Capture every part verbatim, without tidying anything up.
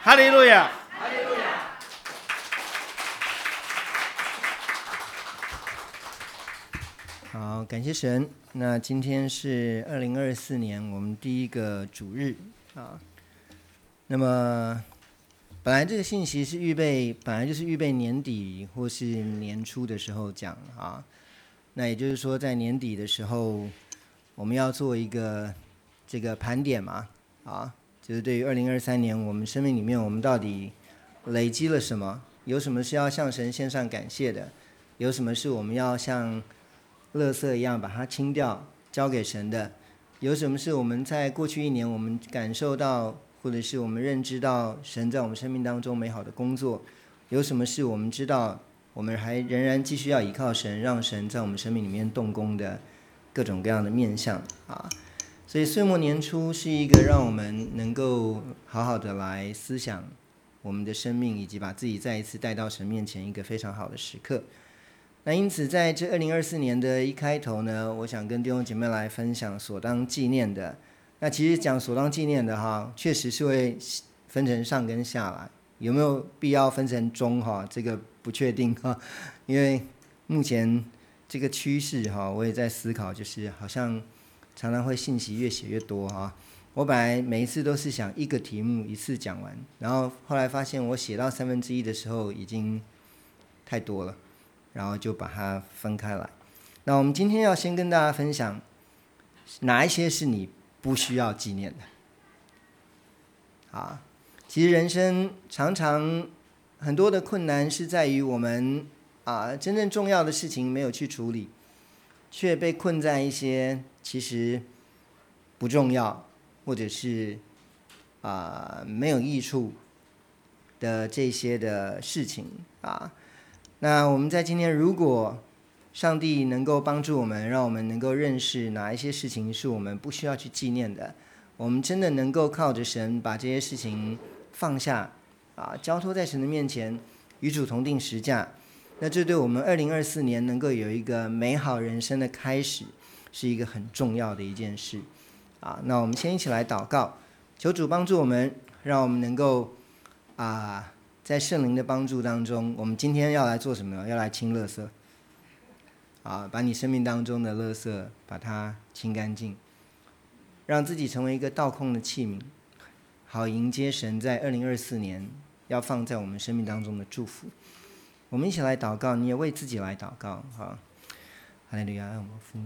哈利路亚！好，感谢神。那今天是二零二四年我们第一个主日啊。那么本来这个信息是预备，本来就是预备年底或是年初的时候讲啊。那也就是说，在年底的时候，我们要做一个这个盘点嘛，啊，就是对于二零二三年我们生命里面，我们到底累积了什么？有什么是要向神献上感谢的？有什么是我们要像垃圾一样把它清掉，交给神的？有什么是我们在过去一年我们感受到，或者是我们认知到神在我们生命当中美好的工作？有什么是我们知道我们还仍然继续要依靠神，让神在我们生命里面动工的各种各样的面向啊？所以岁末年初是一个让我们能够好好的来思想我们的生命，以及把自己再一次带到神面前一个非常好的时刻。那因此在这二零二四年的一开头呢，我想跟弟兄姐妹来分享所当纪念的。那其实讲所当纪念的哈，确实是会分成上跟下来，有没有必要分成中哈？这个不确定哈，因为目前这个趋势哈，我也在思考，就是好像常常会信息越写越多哈。我本来每一次都是想一个题目一次讲完，然后后来发现我写到三分之一的时候已经太多了，然后就把它分开来。那我们今天要先跟大家分享哪一些是你不需要纪念的啊？其实人生常常很多的困难是在于我们啊真正重要的事情没有去处理，却被困在一些其实不重要或者是啊没有益处的这些的事情啊。那我们在今天，如果上帝能够帮助我们，让我们能够认识哪一些事情是我们不需要去纪念的，我们真的能够靠着神把这些事情放下啊，交托在神的面前，与主同定十架。那这对我们二零二四年能够有一个美好人生的开始，是一个很重要的一件事啊。那我们先一起来祷告，求主帮助我们，让我们能够啊。在圣灵的帮助当中，我们今天要来做什么？要来清垃圾啊，把你生命当中的垃圾把它清干净，让自己成为一个倒空的器皿，好迎接神在二零二四年要放在我们生命当中的祝福。我们一起来祷告，你也为自己来祷告哈。哈利路亚！我们父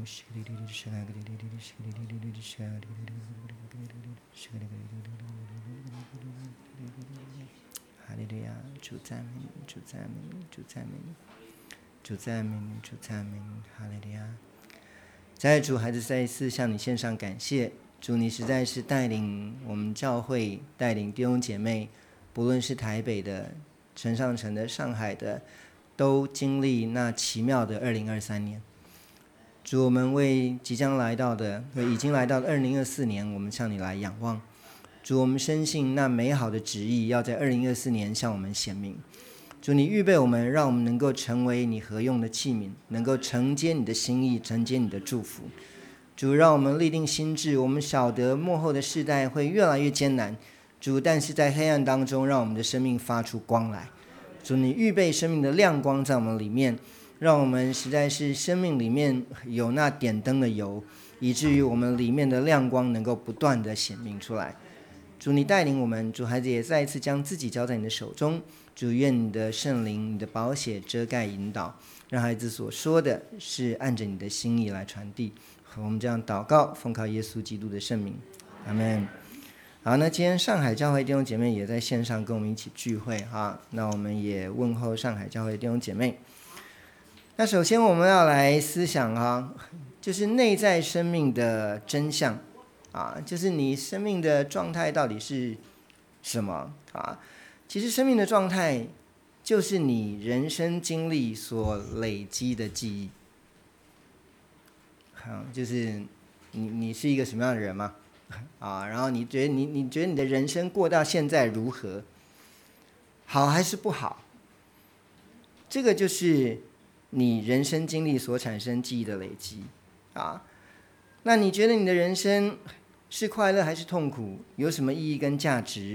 哈利路亚！主赞美你，主赞美你，主赞美你，主赞美你，主赞美你，哈利路亚！在主，孩子再一次向你献上感谢，主你实在是带领我们教会，带领弟兄姐妹，不论是台北的、城上城的、上海的，都经历那奇妙的二零二三年。主，我们为即将来到的、为已经来到的二零二四年，我们向你来仰望。主，我们深信那美好的旨意要在二零二四年向我们显明。主，你预备我们，让我们能够成为你合用的器皿，能够承接你的心意，承接你的祝福。主，让我们立定心志，我们晓得末后的世代会越来越艰难。主，但是在黑暗当中，让我们的生命发出光来。主，你预备生命的亮光在我们里面，让我们实在是生命里面有那点灯的油，以至于我们里面的亮光能够不断的显明出来。主，你带领我们，主孩子也再一次将自己交在你的手中。主，愿你的圣灵、你的宝血遮盖引导，让孩子所说的是按着你的心意来传递。我们这样祷告，奉靠耶稣基督的圣名，阿们。好，那今天上海教会弟兄姐妹也在线上跟我们一起聚会哈，那我们也问候上海教会弟兄姐妹。那首先我们要来思想哈，就是内在生命的真相。啊，就是你生命的状态到底是什么啊？其实生命的状态就是你人生经历所累积的记忆。啊，就是你你是一个什么样的人嘛？啊，然后你觉得你你觉得你的人生过到现在如何？好还是不好？这个就是你人生经历所产生记忆的累积啊。那你觉得你的人生是快乐还是痛苦？有什么意义跟价值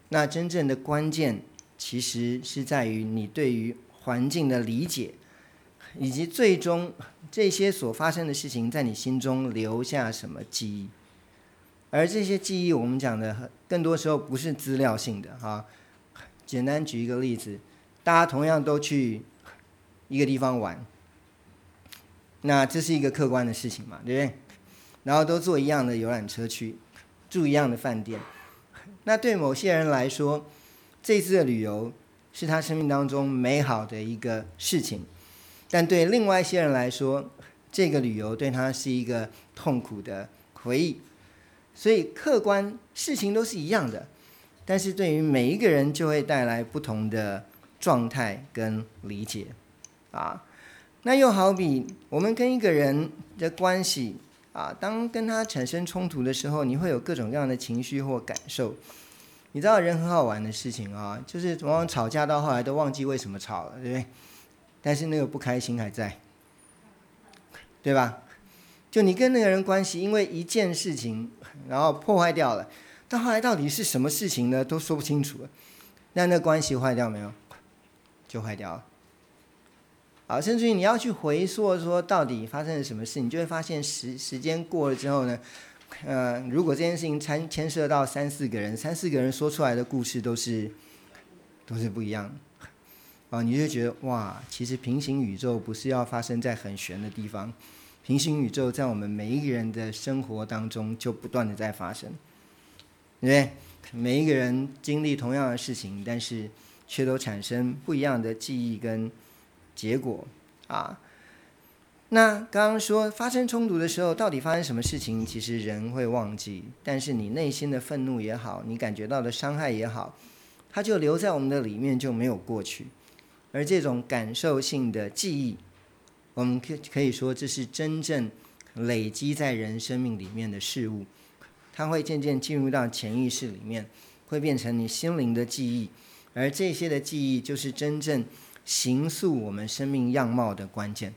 那真正的关键其实是在于你对于环境的理解，以及最终这些所发生的事情在你心中留下什么记忆。而这些记忆我们讲的更多时候不是资料性的哈。简单举一个例子，大家同样都去一个地方玩，那这是一个客观的事情嘛，对不对？然后都坐一样的游览车去，住一样的饭店，那对某些人来说，这次的旅游是他生命当中美好的一个事情，但对另外一些人来说，这个旅游对他是一个痛苦的回忆。所以客观事情都是一样的，但是对于每一个人就会带来不同的状态跟理解啊。那又好比我们跟一个人的关系啊，当跟他产生冲突的时候，你会有各种各样的情绪或感受。你知道人很好玩的事情啊，就是往往吵架到后来都忘记为什么吵了，对不对？但是那个不开心还在，对吧？就你跟那个人关系因为一件事情然后破坏掉了，到后来到底是什么事情呢都说不清楚了，那那关系坏掉没有？就坏掉了。好，甚至于你要去回溯说到底发生了什么事，你就会发现时时间过了之后呢，呃，如果这件事情牵牵涉到三四个人，三四个人说出来的故事都是都是不一样的，啊，你就觉得哇，其实平行宇宙不是要发生在很玄的地方。平行宇宙在我们每一个人的生活当中就不断的在发生，对不对？每一个人经历同样的事情，但是却都产生不一样的记忆跟结果啊。那刚刚说发生冲突的时候到底发生什么事情，其实人会忘记，但是你内心的愤怒也好，你感觉到的伤害也好，它就留在我们的里面，就没有过去。而这种感受性的记忆，我们可以说这是真正累积在人生命里面的事物，它会渐渐进入到潜意识里面，会变成你心灵的记忆，而这些的记忆就是真正形塑我们生命样貌的关键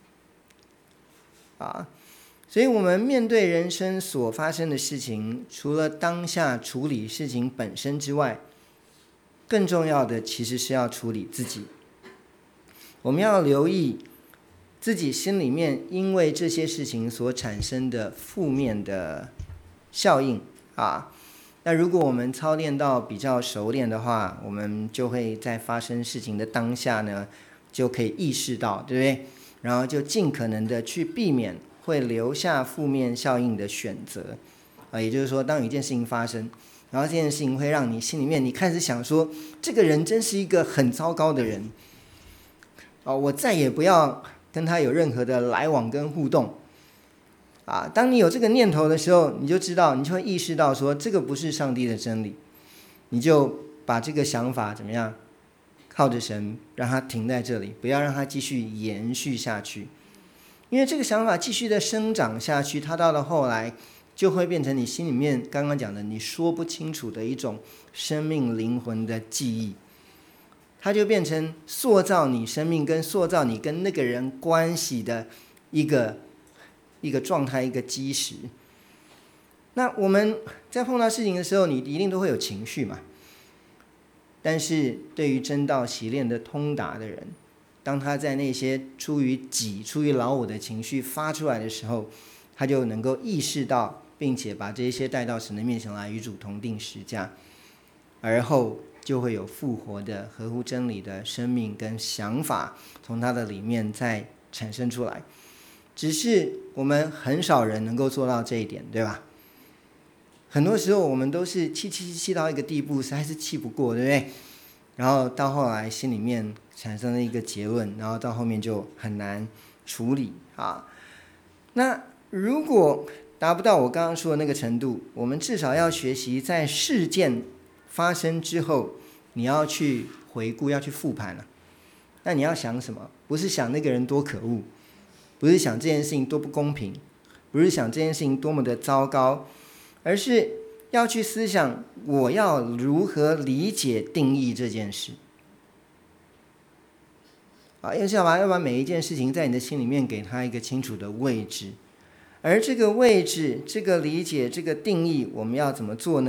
啊。所以我们面对人生所发生的事情，除了当下处理事情本身之外，更重要的其实是要处理自己。我们要留意自己心里面因为这些事情所产生的负面的效应啊。那如果我们操练到比较熟练的话，我们就会在发生事情的当下呢，就可以意识到，对不对？然后就尽可能的去避免会留下负面效应的选择啊。也就是说，当有一件事情发生，然后这件事情会让你心里面你开始想说，这个人真是一个很糟糕的人啊，我再也不要跟他有任何的来往跟互动啊。当你有这个念头的时候，你就知道，你就会意识到说这个不是上帝的真理，你就把这个想法怎么样，靠着神让它停在这里，不要让它继续延续下去。因为这个想法继续的生长下去，它到了后来就会变成你心里面刚刚讲的你说不清楚的一种生命灵魂的记忆，它就变成塑造你生命跟塑造你跟那个人关系的一个一个状态，一个基石。那我们在碰到事情的时候，你一定都会有情绪嘛。但是对于真道习练的通达的人，当他在那些出于己、出于老我的情绪发出来的时候，他就能够意识到，并且把这些带到神的面前来与主同定十架，而后就会有复活的合乎真理的生命跟想法从他的里面再产生出来。只是我们很少人能够做到这一点，对吧？很多时候我们都是气气气到一个地步，实在是气不过，对不对？然后到后来心里面产生了一个结论，然后到后面就很难处理啊。那如果达不到我刚刚说的那个程度，我们至少要学习在事件发生之后，你要去回顾，要去复盘了。那你要想什么？不是想那个人多可恶，不是想这件事情多不公平，不是想这件事情多么的糟糕，而是要去思想我要如何理解定义这件事啊，要要把要把每一件事情在你的心里面给它一个清楚的位置。而这个位置、这个理解、这个定义，我们要怎么做呢？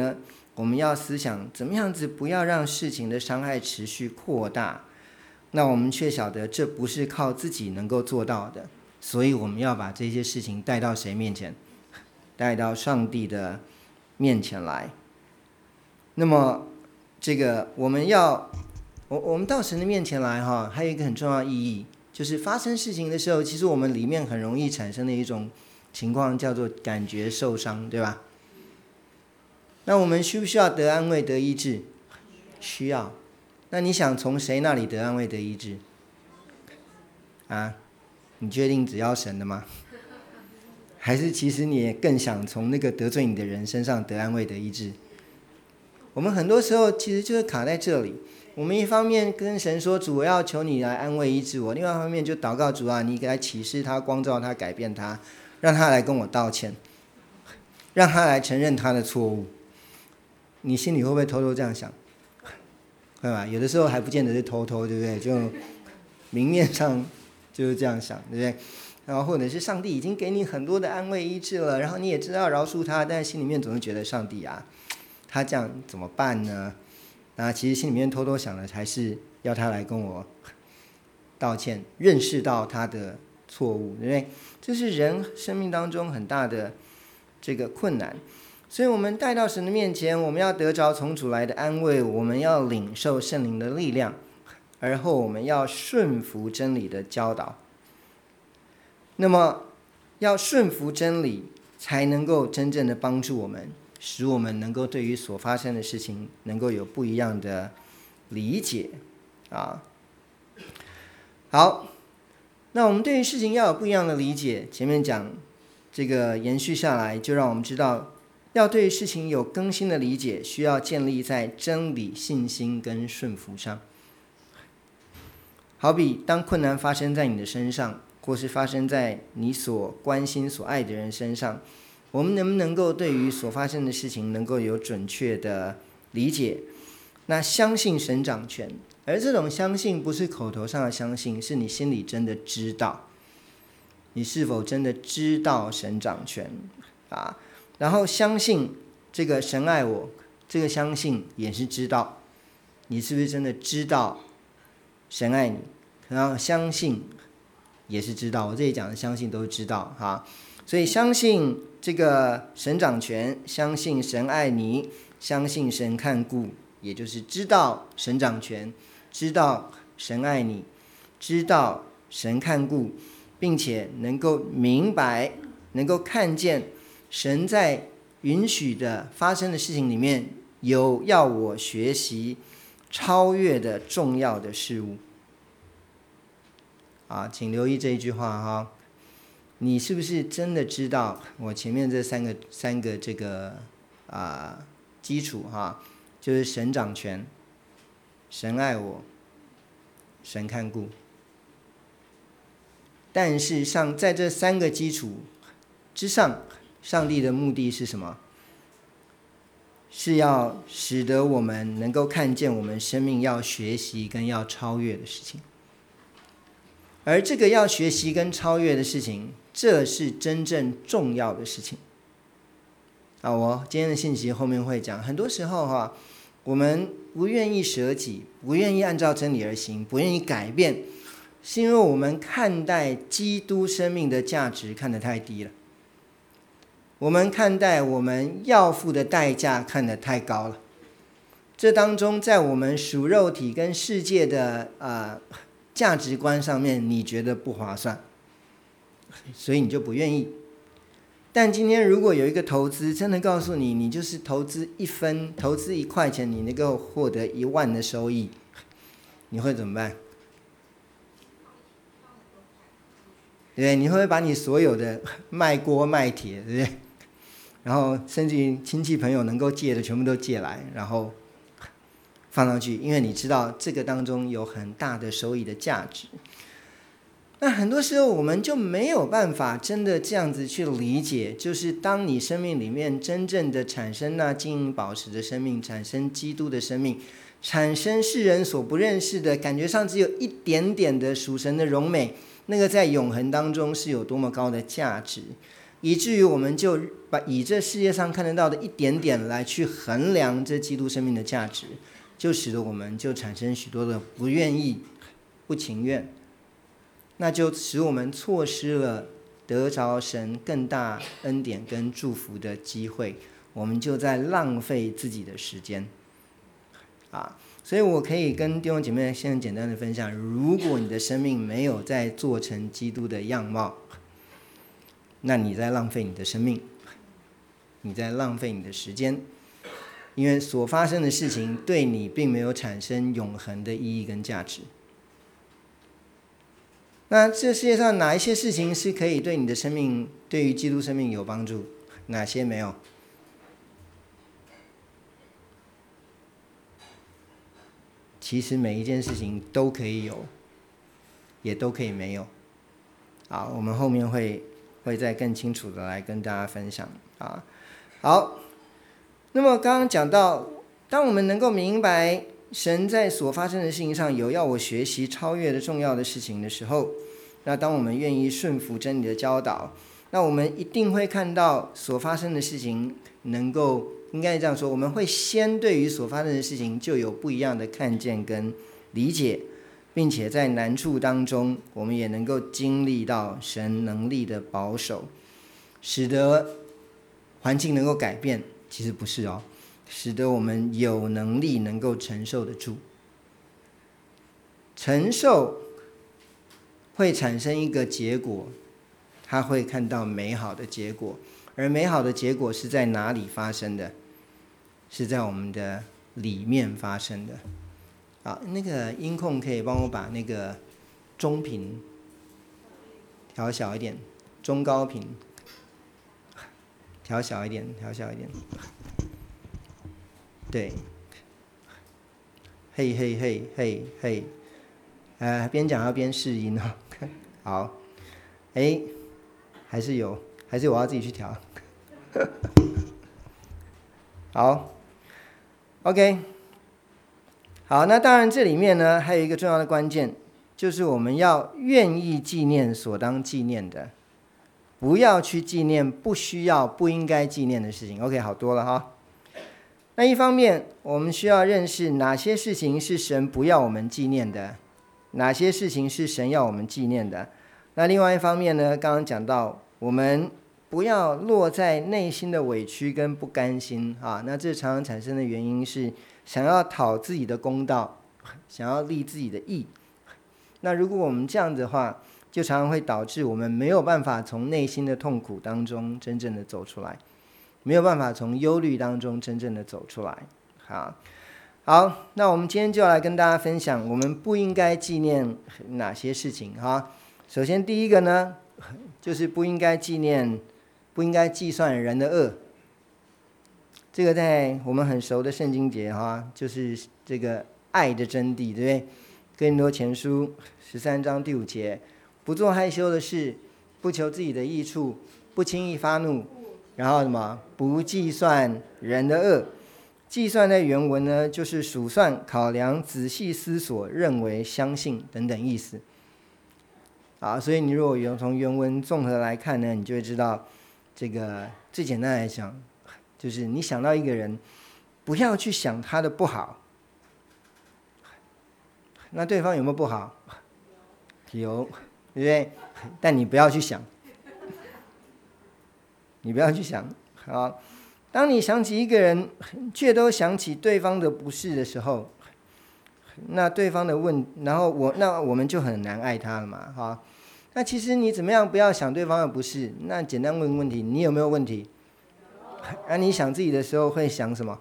我们要思想怎么样子不要让事情的伤害持续扩大，那我们却晓得这不是靠自己能够做到的，所以我们要把这些事情带到谁面前？带到上帝的面前来。那么这个我们要我我们到神的面前来哈，还有一个很重要的意义，就是发生事情的时候，其实我们里面很容易产生的一种情况叫做感觉受伤，对吧？那我们需不需要得安慰得医治？需要。那你想从谁那里得安慰得医治啊？你确定只要神的吗？还是其实你也更想从那个得罪你的人身上得安慰得医治？我们很多时候其实就是卡在这里，我们一方面跟神说，主，我要求你来安慰医治我，另外一方面就祷告，主啊，你来启示他，光照他，改变他，让他来跟我道歉，让他来承认他的错误。你心里会不会偷偷这样想？会吧？有的时候还不见得是偷偷，对不对？就明面上就是这样想，对不对？然后或者是上帝已经给你很多的安慰医治了，然后你也知道饶恕他，但是心里面总是觉得上帝啊，他这样怎么办呢？那其实心里面偷偷想的还是要他来跟我道歉，认识到他的错误，对不对？这是人生命当中很大的这个困难。所以我们带到神的面前，我们要得着从主来的安慰，我们要领受圣灵的力量，而后我们要顺服真理的教导。那么要顺服真理，才能够真正的帮助我们，使我们能够对于所发生的事情能够有不一样的理解啊。好，那我们对于事情要有不一样的理解，前面讲这个延续下来，就让我们知道要对事情有更新的理解，需要建立在真理、信心跟顺服上。好比当困难发生在你的身上，或是发生在你所关心所爱的人身上，我们能不能够对于所发生的事情能够有准确的理解？那相信神掌权，而这种相信不是口头上的相信，是你心里真的知道，你是否真的知道神掌权啊？然后相信这个神爱我，这个相信也是知道，你是不是真的知道神爱你？然后相信也是知道，我这里讲的相信都是知道哈。所以相信这个神掌权，相信神爱你，相信神看顾，也就是知道神掌权，知道神爱你，知道神看顾，并且能够明白，能够看见神在允许的发生的事情里面有要我学习超越的重要的事物啊，请留意这一句话哈。你是不是真的知道我前面这三个三个这个啊基础哈，就是神掌权，神爱我，神看顾。但是上在这三个基础之上，上帝的目的是什么？是要使得我们能够看见我们生命要学习跟要超越的事情。而这个要学习跟超越的事情，这是真正重要的事情啊！我今天的信息后面会讲，很多时候哈、啊，我们不愿意舍己，不愿意按照真理而行，不愿意改变，是因为我们看待基督生命的价值看得太低了，我们看待我们要付的代价看得太高了。这当中，在我们属肉体跟世界的呃价值观上面，你觉得不划算，所以你就不愿意。但今天如果有一个投资真的告诉你，你就是投资一分，投资一块钱，你能够获得一万的收益，你会怎么办？对不对？你会不会把你所有的卖锅卖铁，对不对？然后甚至于亲戚朋友能够借的全部都借来，然后放上去，因为你知道这个当中有很大的收益的价值。那很多时候我们就没有办法真的这样子去理解，就是当你生命里面真正的产生那金银宝石的生命，产生基督的生命，产生世人所不认识的，感觉上只有一点点的属神的荣美，那个在永恒当中是有多么高的价值。 以至于我们就把以这世界上看得到的一点点来去衡量这基督生命的价值，就使得我们就产生许多的不愿意、不情愿，那就使我们错失了得着神更大恩典跟祝福的机会，我们就在浪费自己的时间啊。所以我可以跟弟兄姐妹先简单的分享，如果你的生命没有在做成基督的样貌，那你在浪费你的生命，你在浪费你的时间，因为所发生的事情对你并没有产生永恒的意义跟价值。那这世界上哪一些事情是可以对你的生命，对于基督生命有帮助，哪些没有？其实每一件事情都可以有，也都可以没有。好，我们后面会会再更清楚的来跟大家分享啊。好，那么刚刚讲到，当我们能够明白神在所发生的事情上有要我学习超越的重要的事情的时候，那当我们愿意顺服真理的教导，那我们一定会看到所发生的事情能够，应该这样说，我们会先对于所发生的事情就有不一样的看见跟理解，并且在难处当中，我们也能够经历到神能力的保守，使得环境能够改变。其实不是哦，使得我们有能力能够承受得住。承受会产生一个结果，他会看到美好的结果，而美好的结果是在哪里发生的？是在我们的里面发生的。好，那个音控可以帮我把那个中频调小一点，中高频调小一点，调小一点。对，嘿嘿嘿嘿嘿，呃，边讲要边试音哦。好，哎，还是有，还是我要自己去调。好 ，OK。好，那当然这里面呢还有一个重要的关键，就是我们要愿意纪念所当纪念的，不要去纪念不需要、不应该纪念的事情。OK， 好多了哈。那一方面，我们需要认识哪些事情是神不要我们纪念的，哪些事情是神要我们纪念的。那另外一方面呢，刚刚讲到，我们不要落在内心的委屈跟不甘心啊。那这常常产生的原因是想要讨自己的公道，想要立自己的义。那如果我们这样子的话，就常常会导致我们没有办法从内心的痛苦当中真正的走出来，没有办法从忧虑当中真正的走出来。好，好，那我们今天就要来跟大家分享，我们不应该纪念哪些事情哈。首先第一个呢，就是不应该纪念，不应该计算人的恶。这个在我们很熟的圣经节哈，就是这个爱的真谛，对不对？哥林多前书十三章第五节，不做害羞的事，不求自己的益处，不轻易发怒，然后什么？不计算人的恶。计算的原文呢，就是数算、考量、仔细思索、认为、相信等等意思。啊，所以你如果有从原文综合来看呢，你就会知道，这个最简单来讲，就是你想到一个人，不要去想他的不好。那对方有没有不好？有，对不对？但你不要去想，你不要去想。好，当你想起一个人，却都想起对方的不是的时候，那对方的问，然后我那我们就很难爱他了嘛。好，那其实你怎么样不要想对方的不是？那简单问问题，你有没有问题？那、啊、你想自己的时候会想什么？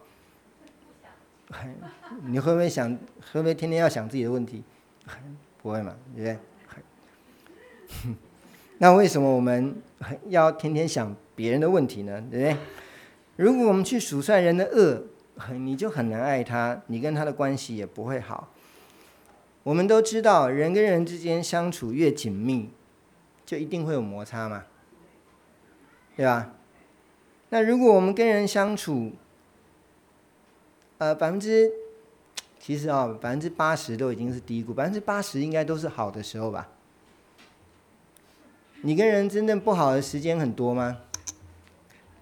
你会不会想？会不会天天要想自己的问题？不会嘛，对不对？那为什么我们要天天想别人的问题呢？对不对？如果我们去数算人的恶，你就很难爱他，你跟他的关系也不会好。我们都知道，人跟人之间相处越紧密，就一定会有摩擦嘛，对吧？那如果我们跟人相处，呃，百分之其实啊、哦，百分之八十都已经是低谷，百分之八十应该都是好的时候吧？你跟人真正不好的时间很多吗？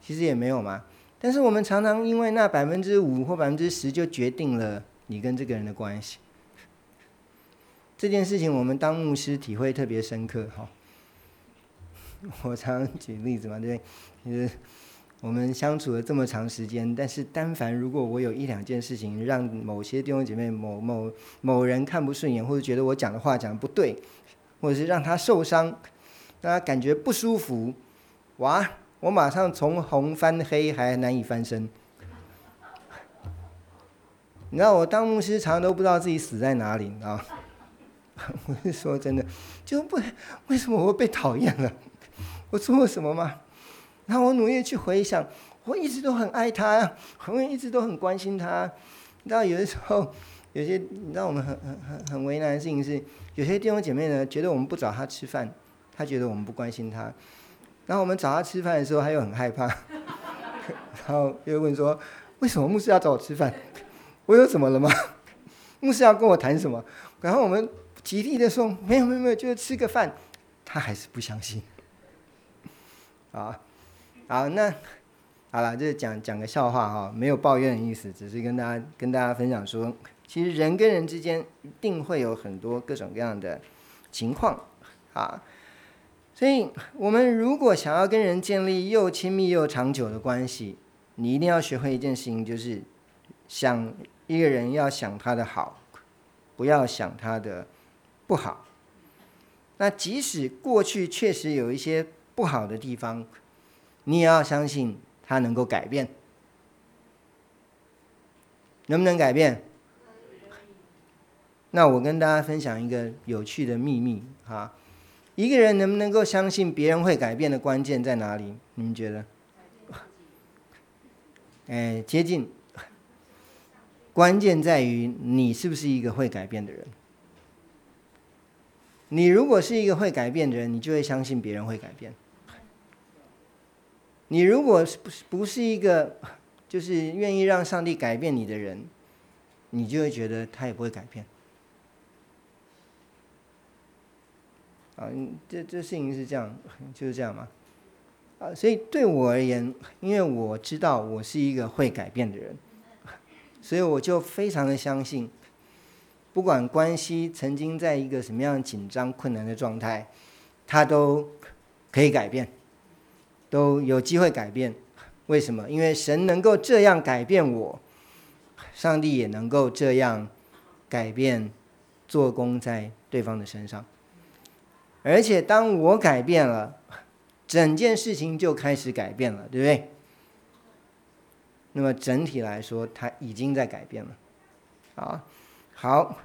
其实也没有嘛。但是我们常常因为那百分之五或百分之十就决定了你跟这个人的关系。这件事情我们当牧师体会特别深刻哈。我常常举例子嘛，对不对？其实我们相处了这么长时间，但是但凡如果我有一两件事情让某些弟兄姐妹、某某某人看不顺眼，或者觉得我讲的话讲的不对，或者是让他受伤，让他感觉不舒服，哇！我马上从红翻黑，还难以翻身。你知道我当牧师常常都不知道自己死在哪里，你知道吗？我是说真的，就不为什么我被讨厌了？我做了什么吗？然后我努力去回想，我一直都很爱他，我一直都很关心他。你知道有的时候，有些你知道我们很很很很为难的事情是，有些弟兄姐妹呢觉得我们不找他吃饭，他觉得我们不关心他。然后我们找他吃饭的时候，他又很害怕，然后又问说：为什么牧师要找我吃饭？我有怎么了吗？牧师要跟我谈什么？然后我们极力的说：没有没有没有，就是吃个饭。他还是不相信。啊，好，那好了，就讲讲个笑话哈，没有抱怨的意思，只是跟大家跟大家分享说，其实人跟人之间一定会有很多各种各样的情况啊。所以我们如果想要跟人建立又亲密又长久的关系，你一定要学会一件事情，就是想一个人要想他的好，不要想他的不好。那即使过去确实有一些不好的地方，你也要相信他能够改变。能不能改变？那我跟大家分享一个有趣的秘密啊。一个人能不能够相信别人会改变的关键在哪里？你们觉得？哎，接近。关键在于你是不是一个会改变的人。你如果是一个会改变的人，你就会相信别人会改变。你如果不是一个就是愿意让上帝改变你的人，你就会觉得他也不会改变。啊，这这事情是这样，就是这样嘛。啊，所以对我而言，因为我知道我是一个会改变的人，所以我就非常的相信，不管关系曾经在一个什么样紧张困难的状态，它都可以改变，都有机会改变。为什么？因为神能够这样改变我，上帝也能够这样改变做工在对方的身上。而且当我改变了，整件事情就开始改变了，对不对？那么整体来说，它已经在改变了。好，好。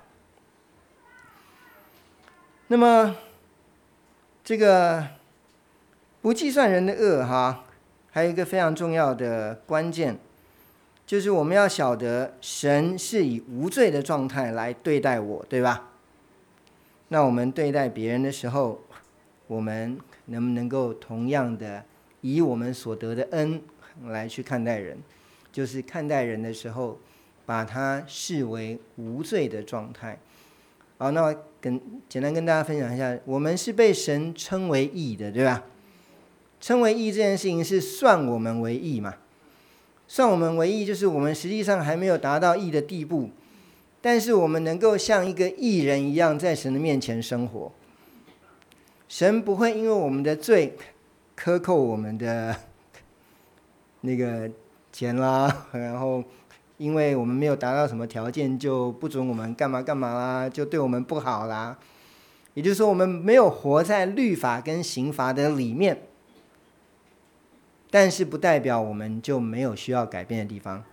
那么这个不计算人的恶哈，还有一个非常重要的关键，就是我们要晓得神是以无罪的状态来对待我，对吧？那我们对待别人的时候，我们能不能够同样的以我们所得的恩来去看待人？就是看待人的时候，把他视为无罪的状态。好，那我跟简单跟大家分享一下，我们是被神称为义的，对吧？称为义这件事情是算我们为义嘛？算我们为义，就是我们实际上还没有达到义的地步，但是我们能够像一个义人一样在神的面前生活。神不会因为我们的罪克扣我们的那个钱啦，然后因为我们没有达到什么条件就不准我们干嘛干嘛啦，就对我们不好啦。也就是说我们没有活在律法跟刑罚的里面，但是不代表我们就没有需要改变的地方。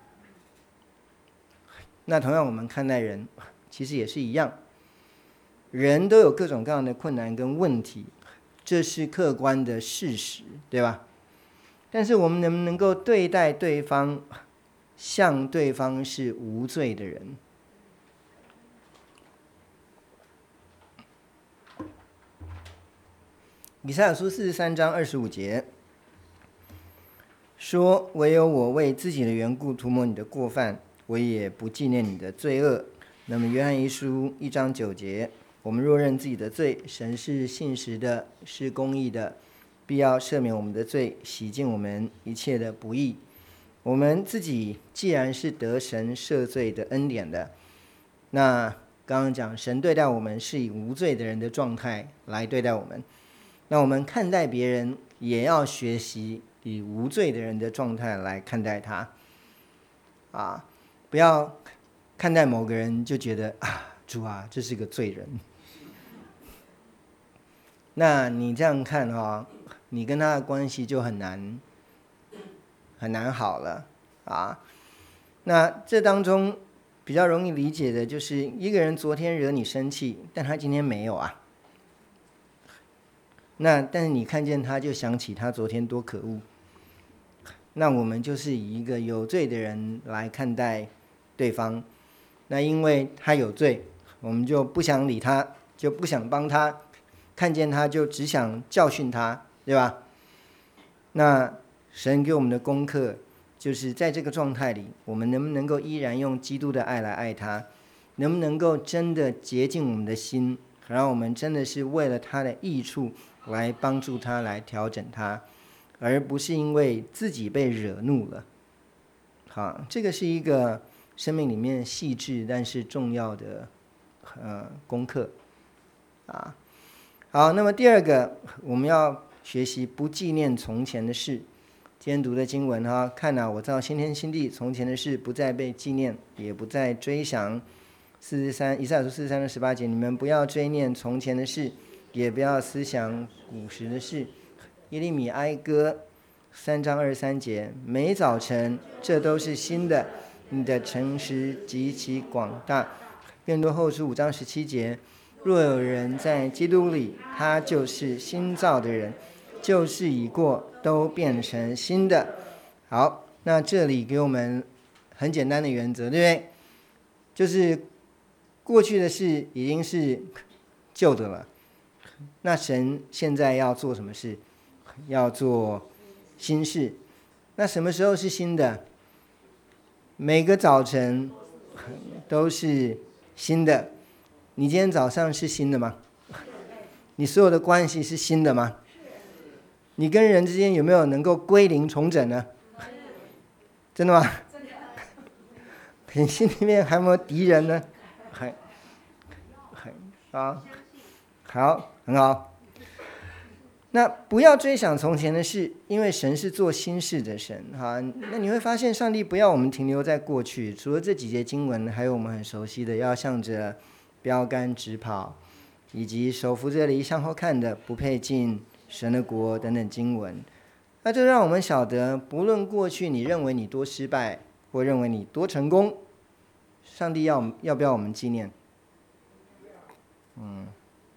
那同样我们看待人其实也是一样，人都有各种各样的困难跟问题，这是客观的事实，对吧？但是我们能不能够对待对方像对方是无罪的人？以赛亚书四十三章二十五节说：唯有我为自己的缘故涂抹你的过犯，我也不纪念你的罪恶。那么约翰一书一章九节，我们若认自己的罪，神是信实的，是公义的， 必要赦免我们的罪，洗净我们一切的不义。我们自己既然是得神赦罪的恩典的，那刚刚讲神对待我们是以无罪的人的状态来对待我们，那我们看待别人也要学习以无罪的人的状态来看待他啊，不要看待某个人就觉得啊，主啊，这是个罪人。那你这样看哦，你跟他的关系就很难很难好了啊。那这当中比较容易理解的就是一个人昨天惹你生气，但他今天没有啊。那但是你看见他就想起他昨天多可恶，那我们就是以一个有罪的人来看待对方，那因为他有罪，我们就不想理他，就不想帮他，看见他就只想教训他，对吧？那神给我们的功课就是在这个状态里，我们能不能够依然用基督的爱来爱他，能不能够真的洁净我们的心，然后我们真的是为了他的益处来帮助他，来调整他，而不是因为自己被惹怒了。好，这个是一个生命里面细致但是重要的呃功课啊。好，那么第二个，我们要学习不纪念从前的事。今天读的经文哈，看啊，我造新天新地，从前的事不再被纪念，也不再追想。四十三，以赛亚书四十三的十八节，你们不要追念从前的事，也不要思想古时的事。耶利米哀歌三章二十三节，每早晨这都是新的，你的诚实极其广大。更多后书五章十七节，若有人在基督里，他就是新造的人，旧事已过，都变成新的。好，那这里给我们很简单的原则，对不对？就是过去的事已经是旧的了，那神现在要做什么事？要做新事。那什么时候是新的？每个早晨都是新的。你今天早上是新的吗？你所有的关系是新的吗？你跟人之间有没有能够归零重整呢？真的吗？你心里面还有没有敌人呢？还还啊，好，很好。那不要追想从前的事，因为神是做新事的神哈。那你会发现，上帝不要我们停留在过去。除了这几节经文，还有我们很熟悉的，要向着标杆直跑，以及手扶着犁向后看的，不配进神的国等等经文。那就让我们晓得，不论过去你认为你多失败，或认为你多成功，上帝要要不要我们纪念？嗯，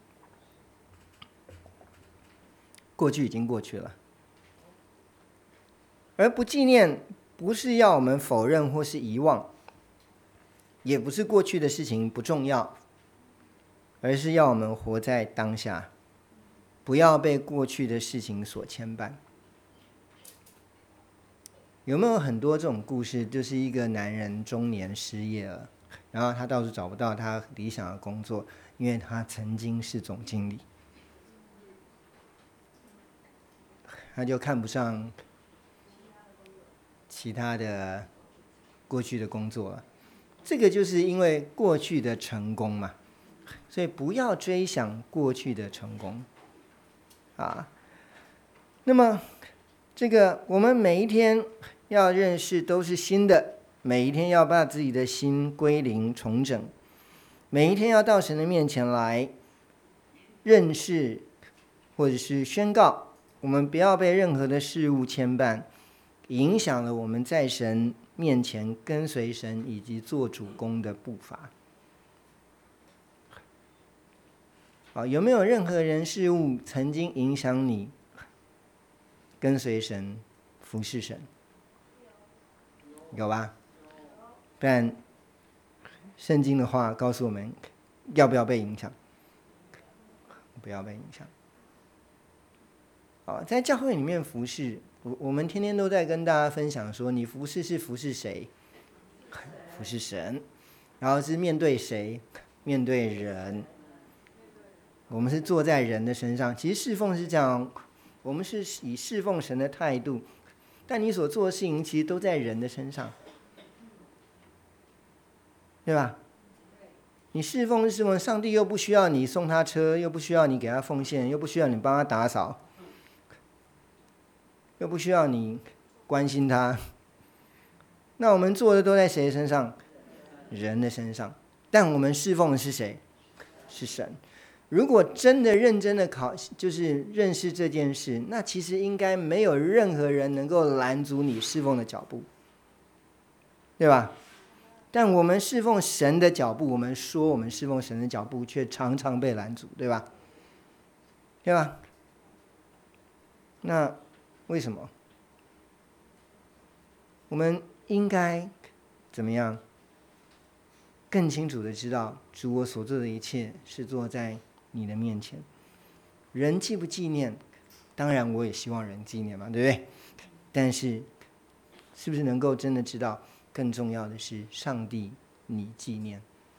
过去已经过去了，而不纪念不是要我们否认或是遗忘，也不是过去的事情不重要，而是要我们活在当下，不要被过去的事情所牵绊。有没有很多这种故事，就是一个男人中年失业了，然后他到处找不到他理想的工作，因为他曾经是总经理，他就看不上其他的过去的工作了。这个就是因为过去的成功嘛，所以不要追想过去的成功啊。那么这个我们每一天要认识都是新的，每一天要把自己的心归零重整，每一天要到神的面前来认识或者是宣告，我们不要被任何的事物牵绊，影响了我们在神面前跟随神以及做主公的步伐。好，有没有任何人事物曾经影响你跟随神服侍神？有吧？不然圣经的话告诉我们要不要被影响？不要被影响。好，在教会里面服侍，我我们天天都在跟大家分享说，你服侍是服侍谁？服侍神。然后是面对谁？面对人。我们是坐在人的身上。其实侍奉是这样， 我们是以侍奉神的态度，但你所做的事情其实都在人的身上，对吧？你侍奉是侍奉，上帝又不需要你送他车，又不需要你给他奉献，又不需要你帮他打扫，又不需要你关心他。那我们做的都在谁身上？人的身上。但我们侍奉的是谁？是神。如果真的认真的考，就是认识这件事，那其实应该没有任何人能够拦阻你侍奉的脚步，对吧？但我们侍奉神的脚步，我们说我们侍奉神的脚步，却常常被拦阻，对吧？对吧？那为什么？我们应该怎么样？更清楚的知道，主我所做的一切是做在你的面前。人纪不纪念，当然我也希望人纪念嘛，对不对？但是，是不是能够真的知道，更重要的是上帝你纪念，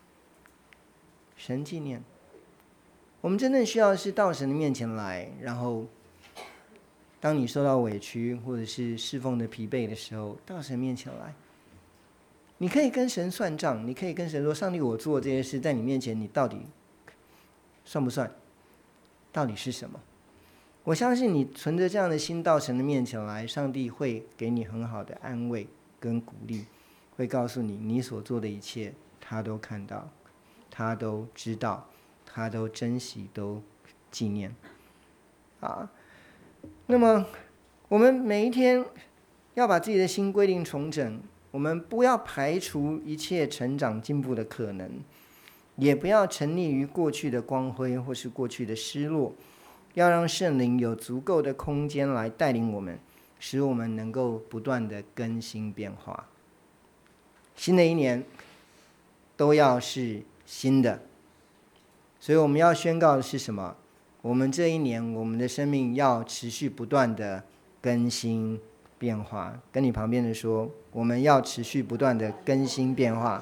神纪念。我们真正需要的是到神的面前来，然后当你受到委屈或者是侍奉的疲惫的时候，到神面前来。你可以跟神算账，你可以跟神说，上帝我做这些事在你面前，你到底算不算？到底是什么？我相信你存着这样的心到神的面前来，上帝会给你很好的安慰跟鼓励，会告诉你你所做的一切他都看到，他都知道，他都珍惜，都纪念啊。那么我们每一天要把自己的心规定重整，我们不要排除一切成长进步的可能，也不要沉溺于过去的光辉或是过去的失落，要让圣灵有足够的空间来带领我们，使我们能够不断的更新变化。新的一年都要是新的，所以我们要宣告的是什么？我们这一年，我们的生命要持续不断的更新变化。跟你旁边的说，我们要持续不断的更新变化。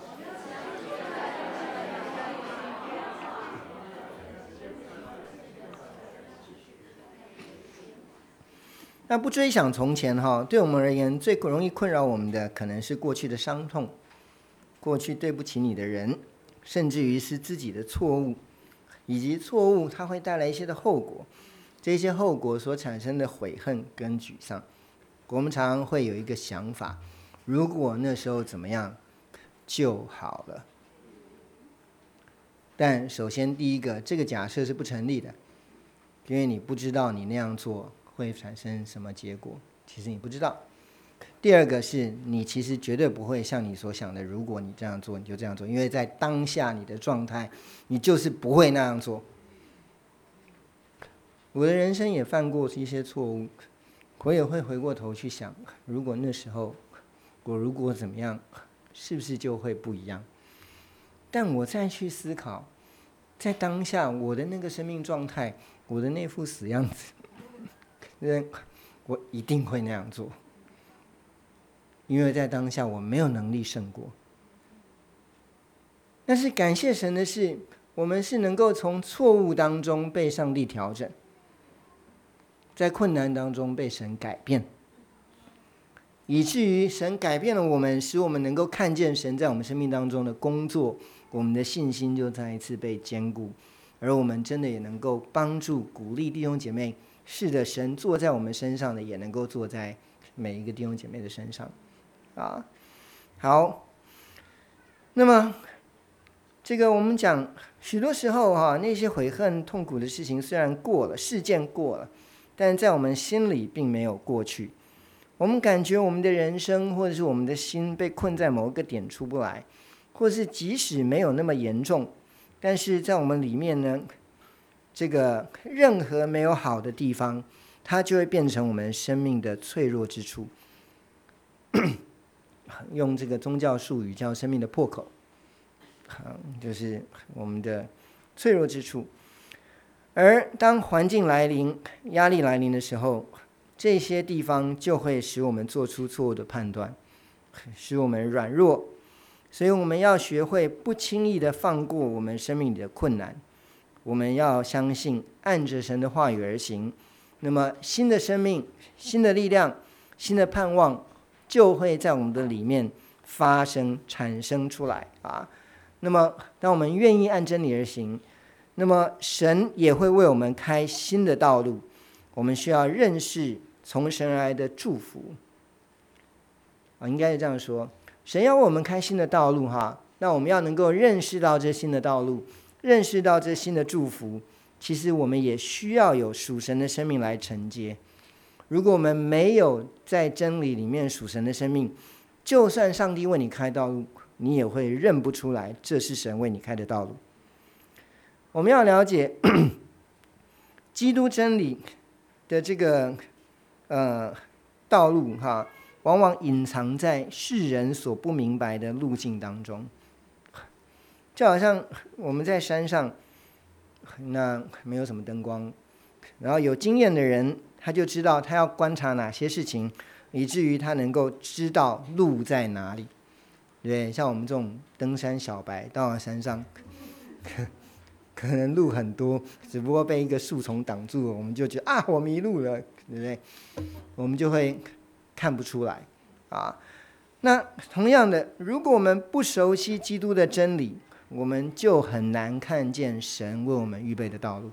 那不追想从前哈，对我们而言最容易困扰我们的可能是过去的伤痛，过去对不起你的人，甚至于是自己的错误，以及错误它会带来一些的后果，这些后果所产生的悔恨跟沮丧，我们常常会有一个想法，如果那时候怎么样就好了。但首先第一个，这个假设是不成立的，因为你不知道你那样做会产生什么结果，其实你不知道。第二个是你其实绝对不会像你所想的，如果你这样做你就这样做，因为在当下你的状态你就是不会那样做。我的人生也犯过一些错误，我也会回过头去想，如果那时候我如果怎么样，是不是就会不一样？但我再去思考，在当下我的那个生命状态，我的那副死样子，我一定会那样做，因为在当下我没有能力胜过。但是感谢神的是，我们是能够从错误当中被上帝调整，在困难当中被神改变，以至于神改变了我们，使我们能够看见神在我们生命当中的工作，我们的信心就再一次被坚固，而我们真的也能够帮助鼓励弟兄姐妹，是的，神坐在我们身上的也能够坐在每一个弟兄姐妹的身上啊。好，那么这个我们讲许多时候哈、啊，那些悔恨痛苦的事情虽然过了，事件过了，但在我们心里并没有过去。我们感觉我们的人生或者是我们的心被困在某一个点出不来，或是即使没有那么严重，但是在我们里面呢，这个任何没有好的地方，它就会变成我们生命的脆弱之处。用这个宗教术语叫生命的破口，就是我们的脆弱之处。而当环境来临、压力来临的时候，这些地方就会使我们做出错误的判断，使我们软弱。所以我们要学会不轻易的放过我们生命里的困难，我们要相信按着神的话语而行， 那么新的生命、新的力量、新的盼望就会在我们的里面发生、产生出来啊。那么当我们愿意按真理而行，那么神也会为我们开新的道路。我们需要认识从神而来的祝福啊，应该是这样说，神要为我们开新的道路哈，那我们要能够认识到这新的道路，认识到这新的祝福，其实我们也需要有属神的生命来承接。如果我们没有在真理里面属神的生命，就算上帝为你开道路，你也会认不出来这是神为你开的道路。我们要了解基督真理的这个呃道路哈，往往隐藏在世人所不明白的路径当中。就好像我们在山上，那没有什么灯光，然后有经验的人他就知道他要观察哪些事情，以至于他能够知道路在哪里。对，像我们这种登山小白到了山上，可可能路很多，只不过被一个树丛挡住了，我们就觉得啊我迷路了，对不对？我们就会看不出来啊。那同样的，如果我们不熟悉基督的真理，我们就很难看见神为我们预备的道路。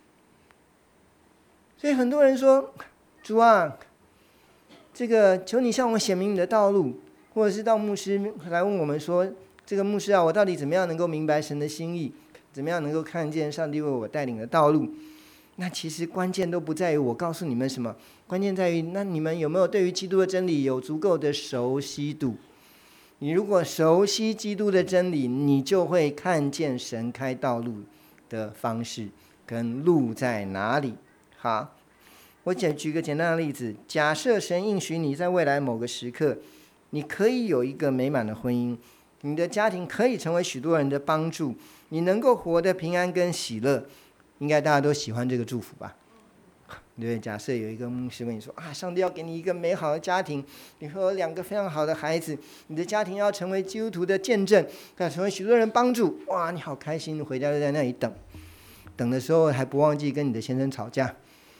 所以很多人说，主啊，这个求你向我显明你的道路，或者是到牧师来问我们说，这个牧师啊，我到底怎么样能够明白神的心意，怎么样能够看见上帝为我带领的道路。那其实关键都不在于我告诉你们什么，关键在于那你们有没有对于基督的真理有足够的熟悉度。你如果熟悉基督的真理，你就会看见神开道路的方式跟路在哪里。好，我举个简单的例子，假设神应许你在未来某个时刻，你可以有一个美满的婚姻，你的家庭可以成为许多人的帮助，你能够活得平安跟喜乐，应该大家都喜欢这个祝福吧？对，假设有一个牧师跟你说啊，上帝要给你一个美好的家庭，你会有两个非常好的孩子，你的家庭要成为基督徒的见证，要成为许多人帮助，哇，你好开心，回家就在那里等，等的时候还不忘记跟你的先生吵架。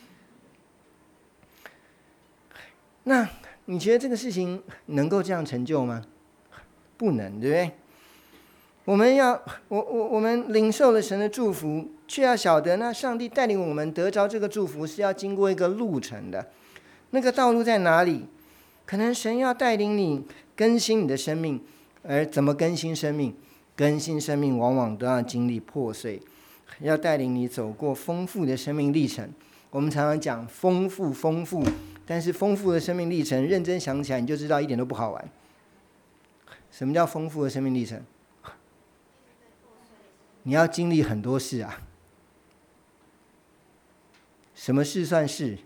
那你觉得这个事情能够这样成就吗？不能，对不对？我们要我我我们领受了神的祝福，却要晓得那上帝带领我们得着这个祝福是要经过一个路程的。那个道路在哪里？可能神要带领你更新你的生命，而怎么更新生命？更新生命往往都要经历破碎，要带领你走过丰富的生命历程。我们常常讲丰富丰富，但是丰富的生命历程认真想起来你就知道一点都不好玩。什么叫丰富的生命历程？你要经历很多事啊。什么事算是？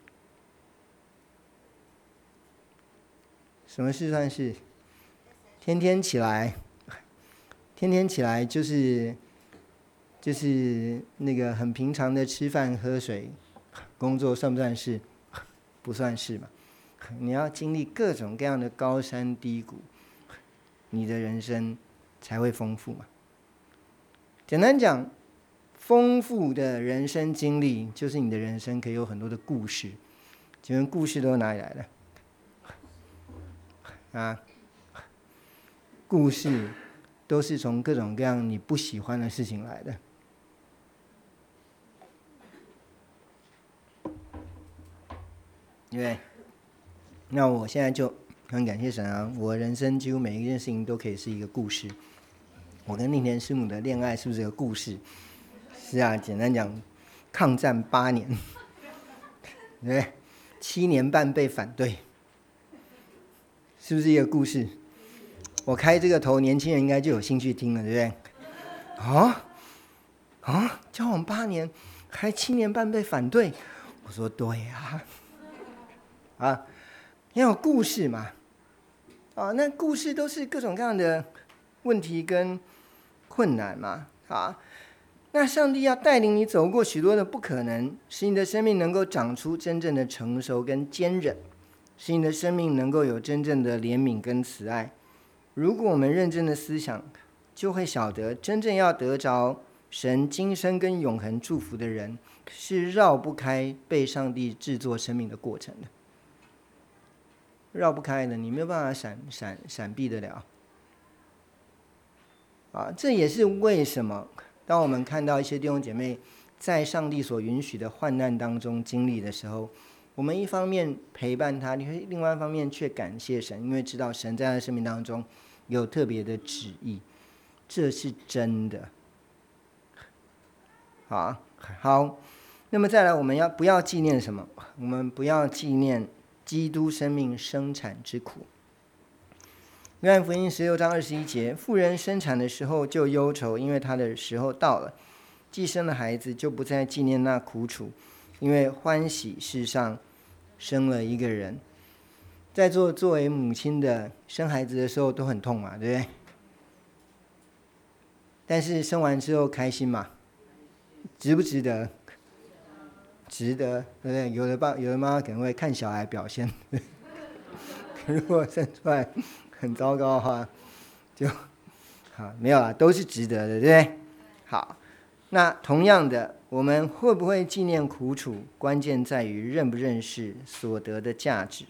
什么事算是？天天起来，天天起来就是就是那个很平常的吃饭喝水工作，算不算是？不算是嘛。你要经历各种各样的高山低谷，你的人生才会丰富嘛。简单讲，丰富的人生经历就是你的人生可以有很多的故事。请问故事都是哪里来的？啊，故事都是从各种各样你不喜欢的事情来的。对，那我现在就很感谢神啊！我人生几乎每一件事情都可以是一个故事。我跟令田师母的恋爱是不是一个故事？是啊，简单讲，抗战八年，对，七年半被反对，是不是一个故事？我开这个头，年轻人应该就有兴趣听了，对不对？啊啊，交往八年，还七年半被反对，我说对啊，啊，要有故事嘛，啊，那故事都是各种各样的问题跟困难嘛，啊，那上帝要带领你走过许多的不可能，使你的生命能够长出真正的成熟跟坚韧，使你的生命能够有真正的怜悯跟慈爱。如果我们认真的思想，就会晓得真正要得着神今生跟永恒祝福的人，是绕不开被上帝制作生命的过程的，绕不开的，你没有办法闪闪闪避得了。啊，这也是为什么当我们看到一些弟兄姐妹在上帝所允许的患难当中经历的时候，我们一方面陪伴他，另外一方面却感谢神，因为知道神在他的生命当中有特别的旨意，这是真的。好，好，那么再来，我们要不要纪念什么？我们不要纪念基督生命生产之苦。约翰福音十六章二十一节，妇人生产的时候就忧愁，因为她的时候到了，既生了孩子，就不再纪念那苦楚，因为欢喜世上生了一个人。在座作为母亲的，生孩子的时候都很痛嘛，对不对？但是生完之后开心嘛？值不值得？值得，对不对？有的爸，有的妈妈可能会看小孩表现，如果生出来很糟糕的话，就好没有啦，都是值得的，对不对？好，那同样的，我们会不会纪念苦楚？关键在于认不认识所得的价值。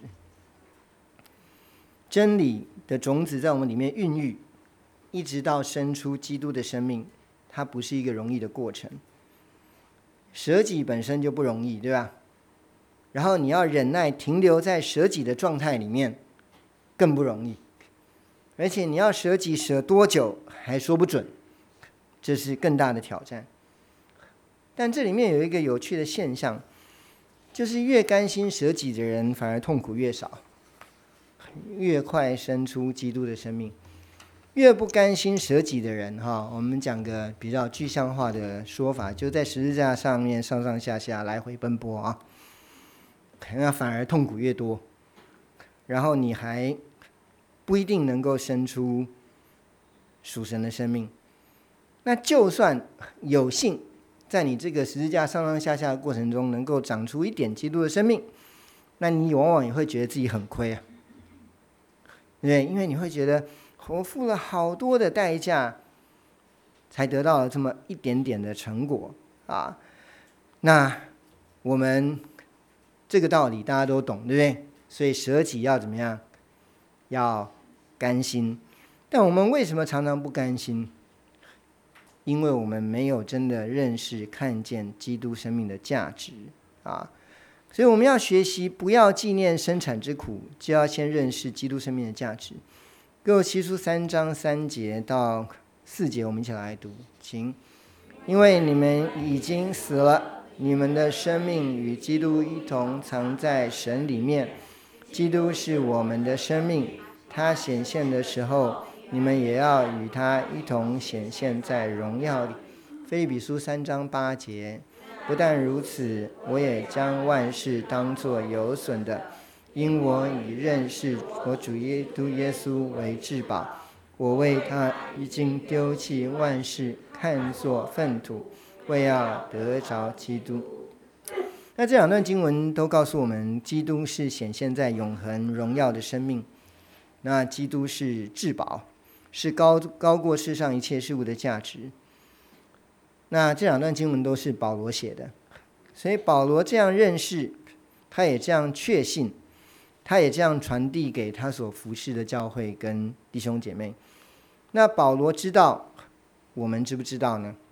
真理的种子在我们里面孕育，一直到生出基督的生命，它不是一个容易的过程。舍己本身就不容易，对吧？然后你要忍耐停留在舍己的状态里面，更不容易。而且你要舍己舍多久还说不准，这是更大的挑战。但这里面有一个有趣的现象，就是越甘心舍己的人反而痛苦越少，越快生出基督的生命。越不甘心舍己的人，我们讲个比较具象化的说法，就在十字架上面上上下下来回奔波啊，那反而痛苦越多，然后你还不一定能够生出属神的生命。那就算有幸在你这个十字架上上下下的过程中能够长出一点基督的生命，那你往往也会觉得自己很亏啊，对，因为你会觉得我付了好多的代价才得到了这么一点点的成果啊。那我们这个道理大家都懂，对不对？所以舍己要怎么样？要甘心。但我们为什么常常不甘心？因为我们没有真的认识看见基督生命的价值啊。所以我们要学习，不要纪念生产之苦，就要先认识基督生命的价值。哥罗西书三章三节到四节，我们一起来读，请。因为你们已经死了，你们的生命与基督一同藏在神里面。基督是我们的生命，他显现的时候，你们也要与他一同显现在荣耀里。腓立比书三章八节。不但如此，我也将万事当作有损的，因我以认识我主耶稣耶稣为至宝。我为他已经丢弃万事，看作粪土，为要得着基督。那这两段经文都告诉我们，基督是显现在永恒荣耀的生命，那基督是至宝，是高高过世上一切事物的价值。那这两段经文都是保罗写的，所以保罗这样认识，他也这样确信，他也这样传递给他所服侍的教会跟弟兄姐妹。那保罗知道，我们知不知道呢？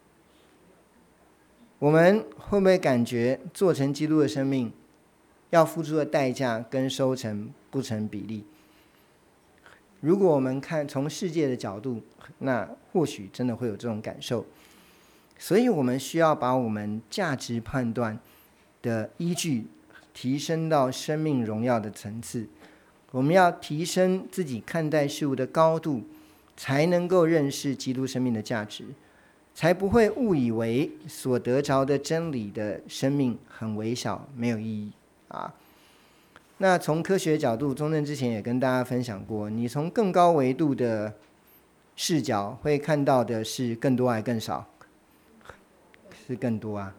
我们会不会感觉做成基督的生命要付出的代价跟收成不成比例？如果我们看从世界的角度，那或许真的会有这种感受。所以我们需要把我们价值判断的依据提升到生命荣耀的层次。我们要提升自己看待事物的高度，才能够认识基督生命的价值，才不会误以为所得着的真理的生命很微小，没有意义啊。那从科学角度，中正之前也跟大家分享过，你从更高维度的视角会看到的是更多还更少？是更多啊，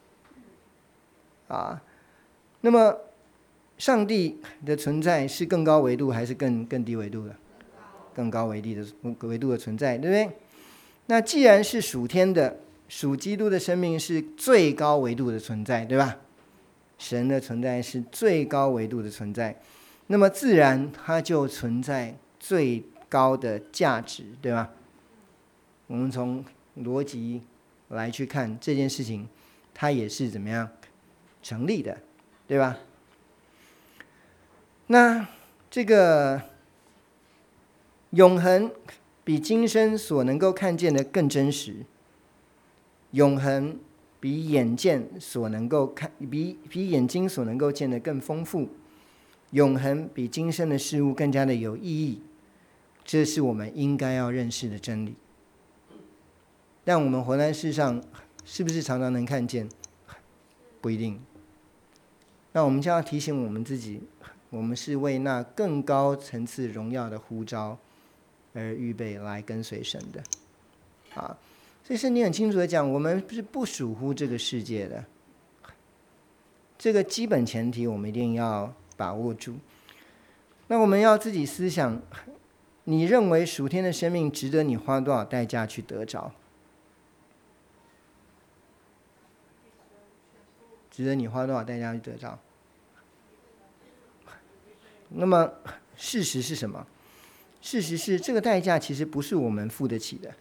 啊，那么上帝的存在是更高维度还是更更低维度的？更高维度的维度的存在，对不对？ 那既然是属天的，属基督的生命是最高维度的存在，对吧？神的存在是最高维度的存在，那么自然它就存在最高的价值，对吧？我们从逻辑来去看这件事情，它也是怎么样成立的，对吧？那这个永恒比今生所能够看见的更真实，永恒比眼见所能够看，比比眼睛所能够见的更丰富，永恒比今生的事物更加的有意义，这是我们应该要认识的真理。但我们活在世上，是不是常常能看见？不一定。那我们就要提醒我们自己，我们是为那更高层次荣耀的呼召而预备来跟随神的啊。所以圣经很清楚的讲，我们是不属乎这个世界的，这个基本前提我们一定要把握住。那我们要自己思想，你认为属天的生命值得你花多少代价去得着？值得你花多少代价去得着？那么事实是什么？事实是这个代价其实不是我们付得起的。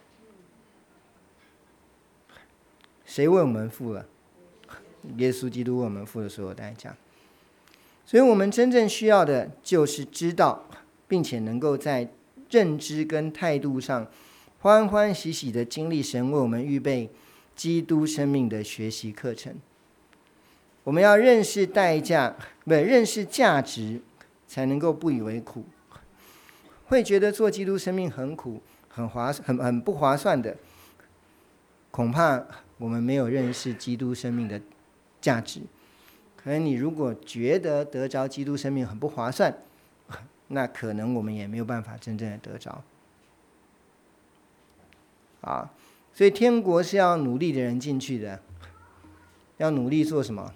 谁为我们付了？耶稣基督为我们付了所有代价。所以我们真正需要的就是知道，并且能够在认知跟态度上欢欢喜喜的经历神为我们预备基督生命的学习课程。我们要认识代价，不认识价值，才能够不以为苦。会觉得做基督生命很苦、很划、很很不划算的，恐怕我们没有认识基督生命的价值。可能你如果觉得得着基督生命很不划算，那可能我们也没有办法真正的得着。啊，所以天国是要努力的人进去的，要努力做什么？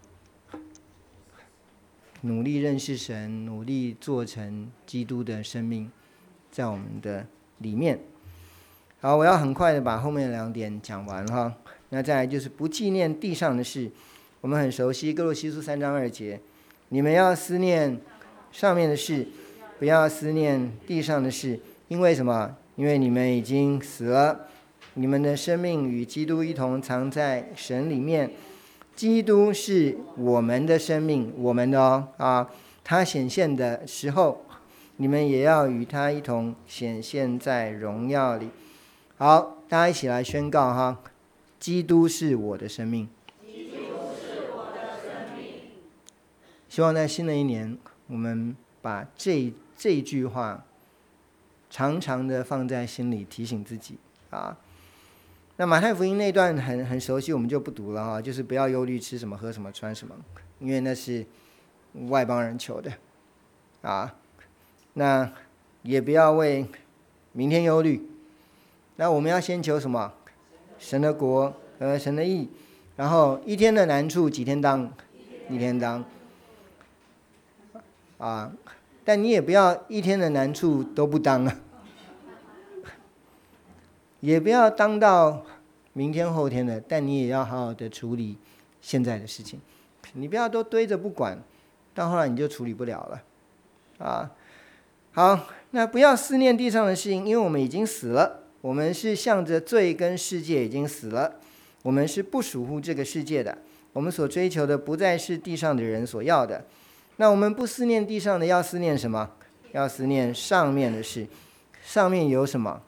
努力认识神，努力做成基督的生命在我们的里面。好，我要很快的把后面两点讲完哈。那再来就是不纪念地上的事，我们很熟悉哥罗西书三章二节，你们要思念上面的事，不要思念地上的事，因为什么？因为你们已经死了，你们的生命与基督一同藏在神里面。基督是我们的生命，我们的哦啊，他显现的时候，你们也要与他一同显现在荣耀里。好，大家一起来宣告哈，基督是我的生命。基督是我的生命。希望在新的一年，我们把这这句话常常的放在心里，提醒自己啊。那马太福音那段很很熟悉，我们就不读了哈，就是不要忧虑吃什么喝什么穿什么，因为那是外邦人求的啊。那也不要为明天忧虑，那我们要先求什么？神的国和神的义，然后一天的难处几天当？一天当啊。但你也不要一天的难处都不当啊，也不要当到明天后天的，但你也要好好的处理现在的事情。你不要都堆着不管，到后来你就处理不了了啊。好，那不要思念地上的事情，因为我们已经死了，我们是向着罪跟世界已经死了，我们是不属乎这个世界的，我们所追求的不再是地上的人所要的。那我们不思念地上的，要思念什么？要思念上面的事。上面有什么？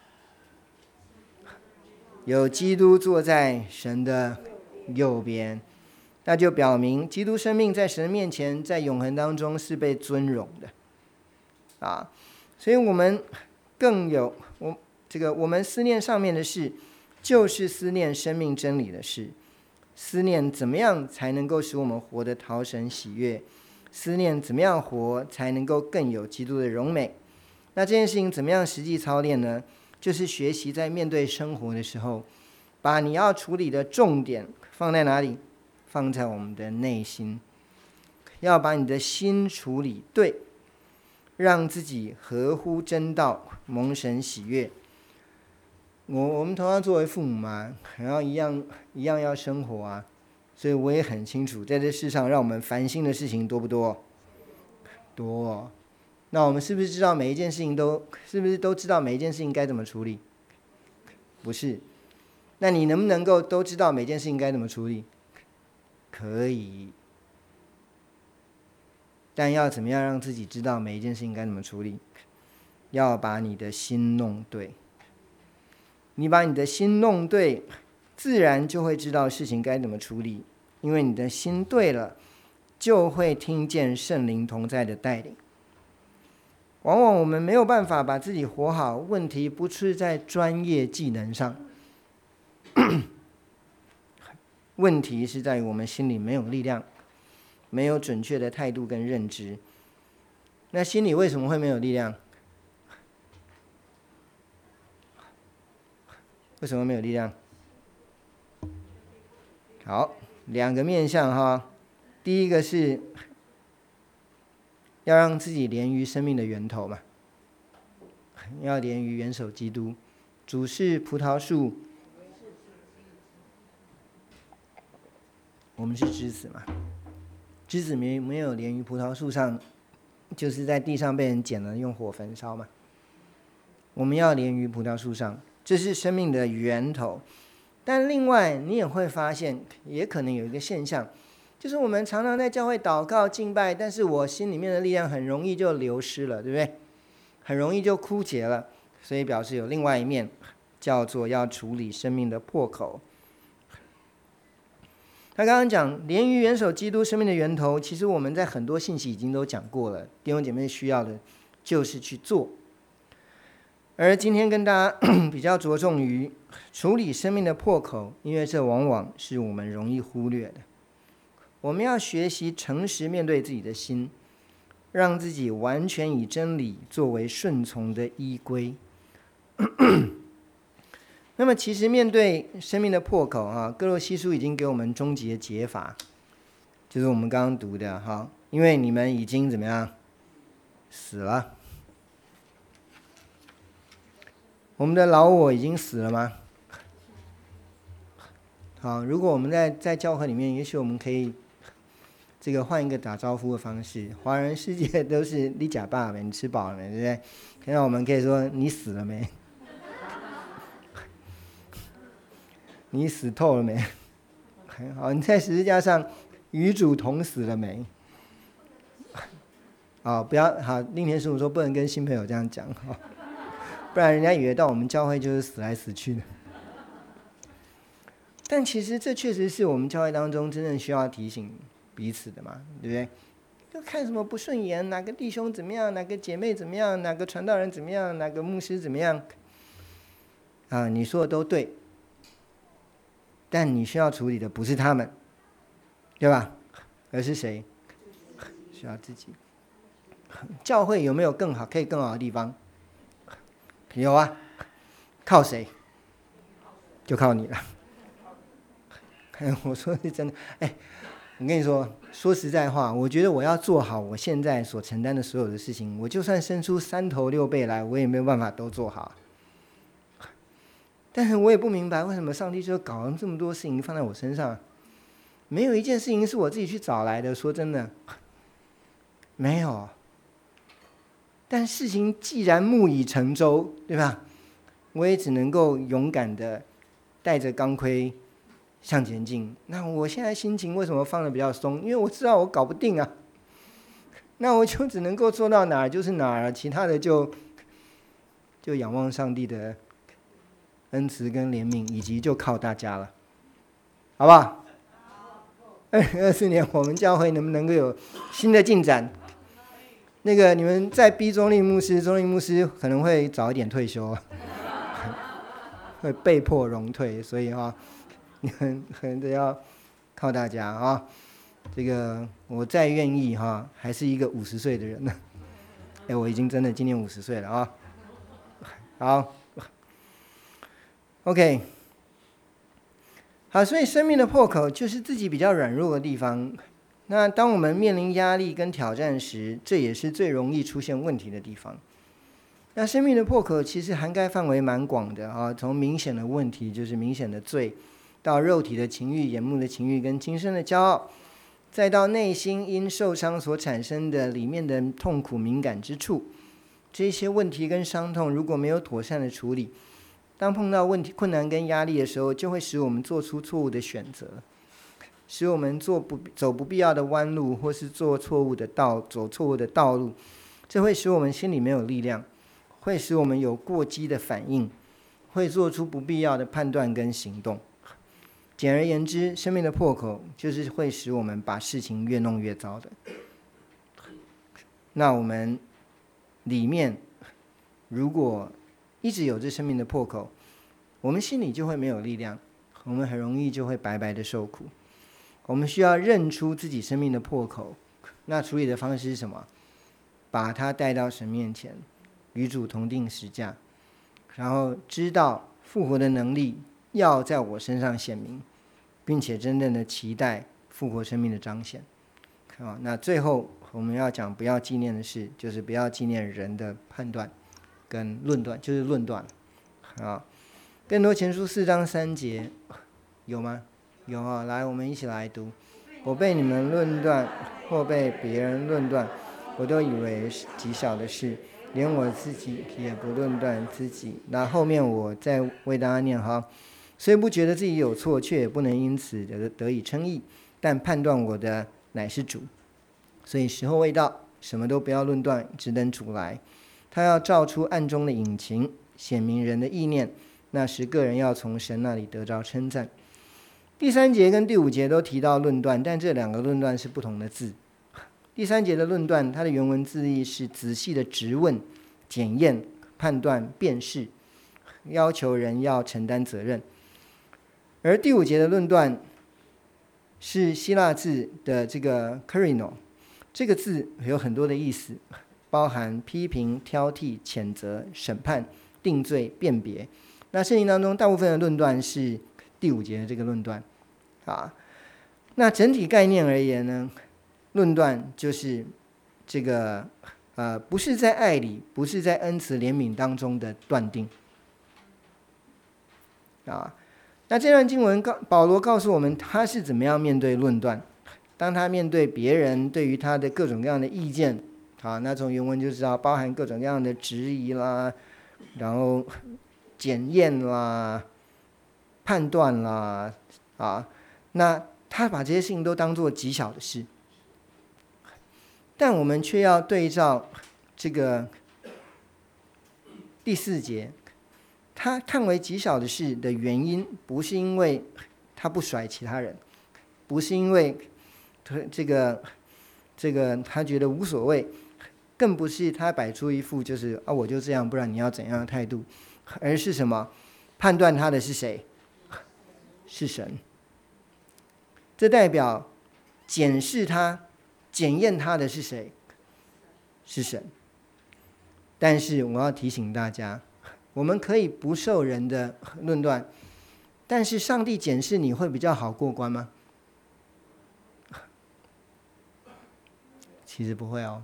有基督坐在神的右边，那就表明基督生命在神面前，在永恒当中是被尊荣的啊。所以我们更有我这个我们思念上面的事，就是思念生命真理的事，思念怎么样才能够使我们活得讨神喜悦，思念怎么样活才能够更有基督的荣美。那这件事情怎么样实际操练呢？就是学习在面对生活的时候，把你要处理的重点放在哪里？放在我们的内心，要把你的心处理对，让自己合乎真道，蒙神喜悦。 我我们同样作为父母嘛，然后一样一样要生活啊，所以我也很清楚，在这世上让我们烦心的事情多不多？多。那我们是不是知道每一件事情都，是不是都知道每一件事情该怎么处理？不是。那你能不能够都知道每件事情该怎么处理？可以。但要怎么样让自己知道每一件事情该怎么处理？要把你的心弄对。你把你的心弄对，自然就会知道事情该怎么处理，因为你的心对了，就会听见圣灵同在的带领。往往我们没有办法把自己活好，问题不是在专业技能上，问题是在于我们心里没有力量，没有准确的态度跟认知。那心里为什么会没有力量？为什么没有力量？好，两个面向哈。第一个是要让自己连于生命的源头嘛，要连于元首基督。主是葡萄树，我们是枝子嘛。枝子没没有连于葡萄树上，就是在地上被人捡了，用火焚烧嘛。我们要连于葡萄树上，这是生命的源头。但另外你也会发现，也可能有一个现象，就是我们常常在教会祷告敬拜，但是我心里面的力量很容易就流失了，对不对？很容易就枯竭了。所以表示有另外一面，叫做要处理生命的破口。他刚刚讲连于元首基督生命的源头，其实我们在很多信息已经都讲过了，弟兄姐妹需要的就是去做。而今天跟大家比较着重于处理生命的破口，因为这往往是我们容易忽略的。我们要学习诚实面对自己的心，让自己完全以真理作为顺从的依归。那么其实面对生命的破口啊，哥罗西书已经给我们终极的解法，就是我们刚刚读的哈，因为你们已经怎么样死了。我们的老我已经死了吗？好，如果我们在在教会里面，也许我们可以这个换一个打招呼的方式。华人世界都是你假爸没，你吃饱了没，对不对？现在我们可以说你死了没？你死透了没？好，你在十字架上与主同死了没？好，不要好。令田师傅说不能跟新朋友这样讲，不然人家以为到我们教会就是死来死去的。但其实这确实是我们教会当中真正需要提醒彼此的嘛，对不对？就看什么不顺眼，哪个弟兄怎么样，哪个姐妹怎么样，哪个传道人怎么样，哪个牧师怎么样，啊，你说的都对。但你需要处理的不是他们，对吧？而是谁？需要自己。教会有没有更好可以更好的地方？有啊。靠谁？就靠你了。我说的是真的。哎，我跟你说，说实在话，我觉得我要做好我现在所承担的所有的事情，我就算生出三头六臂来，我也没有办法都做好。但是我也不明白为什么上帝就搞了这么多事情放在我身上，没有一件事情是我自己去找来的。说真的，没有。但事情既然木已成舟，对吧？我也只能够勇敢的带着钢盔向前进。那我现在心情为什么放得比较松？因为我知道我搞不定啊。那我就只能够做到哪儿就是哪儿，其他的就就仰望上帝的恩慈跟怜悯，以及就靠大家了，好不好？二零二四年我们教会能不能够有新的进展？那个你们再逼中立牧师，中立牧师可能会早一点退休，会被迫荣退，所以哈，你们可能都要靠大家啊。这个我再愿意哈，还是一个五十岁的人呢。哎，我已经真的今年五十岁了啊。好。OK， 好，所以生命的破口就是自己比较软弱的地方。那当我们面临压力跟挑战时，这也是最容易出现问题的地方。 那生命的破口其实涵盖范围蛮广的啊，从明显的问题就是明显的罪，到肉体的情欲、眼目的情欲跟今生的骄傲，再到内心因受伤所产生的里面的痛苦敏感之处，这些问题跟伤痛如果没有妥善的处理，当碰到问题、困难跟压力的时候，就会使我们做出错误的选择，使我们做不走不必要的弯路，或是做错误的道走错误的道路，这会使我们心里没有力量，会使我们有过激的反应，会做出不必要的判断跟行动。简而言之，生命的破口就是会使我们把事情越弄越糟的。那我们里面如果一直有这生命的破口，我们心里就会没有力量，我们很容易就会白白的受苦。我们需要认出自己生命的破口，那处理的方式是什么？把它带到神面前，与主同定十架，然后知道复活的能力要在我身上显明，并且真正的期待复活生命的彰显。好，那最后我们要讲不要纪念的事，就是不要纪念人的判断跟论断，就是论断。好，更多前书四章三节有吗？有啊，来，我们一起来读。我被你们论断，或被别人论断，我都以为是极小的事，连我自己也不论断自己。那后面我再为大家念哈。虽不觉得自己有错，却也不能因此得得以称义，但判断我的乃是主。所以时候未到，什么都不要论断，只等主来。他要照出暗中的隐情，显明人的意念，那时个人要从神那里得着称赞。第三节跟第五节都提到论断，但这两个论断是不同的字。第三节的论断，它的原文字义是仔细的质问、检验、判断、辨识，要求人要承担责任。而第五节的论断是希腊字的这个 krino， 这个字有很多的意思，包含批评、挑剔、谴责、审判、定罪、辨别。那圣经当中大部分的论断是第五节的这个论断啊。那整体概念而言呢，论断就是这个呃，不是在爱里，不是在恩慈怜悯当中的断定啊。那这段经文保罗告诉我们他是怎么样面对论断。当他面对别人对于他的各种各样的意见，好，那从原文就知道包含各种各样的质疑啦，然后检验啦、判断啦，啊，那他把这些事情都当作极小的事，但我们却要对照这个第四节，他看为极小的事的原因，不是因为他不甩其他人，不是因为这个这个他觉得无所谓，更不是他摆出一副就是啊我就这样，不然你要怎样的态度，而是什么？判断他的是谁？是神。这代表检视他、检验他的是谁？是神。但是我要提醒大家，我们可以不受人的论断，但是上帝检视你会比较好过关吗？其实不会哦。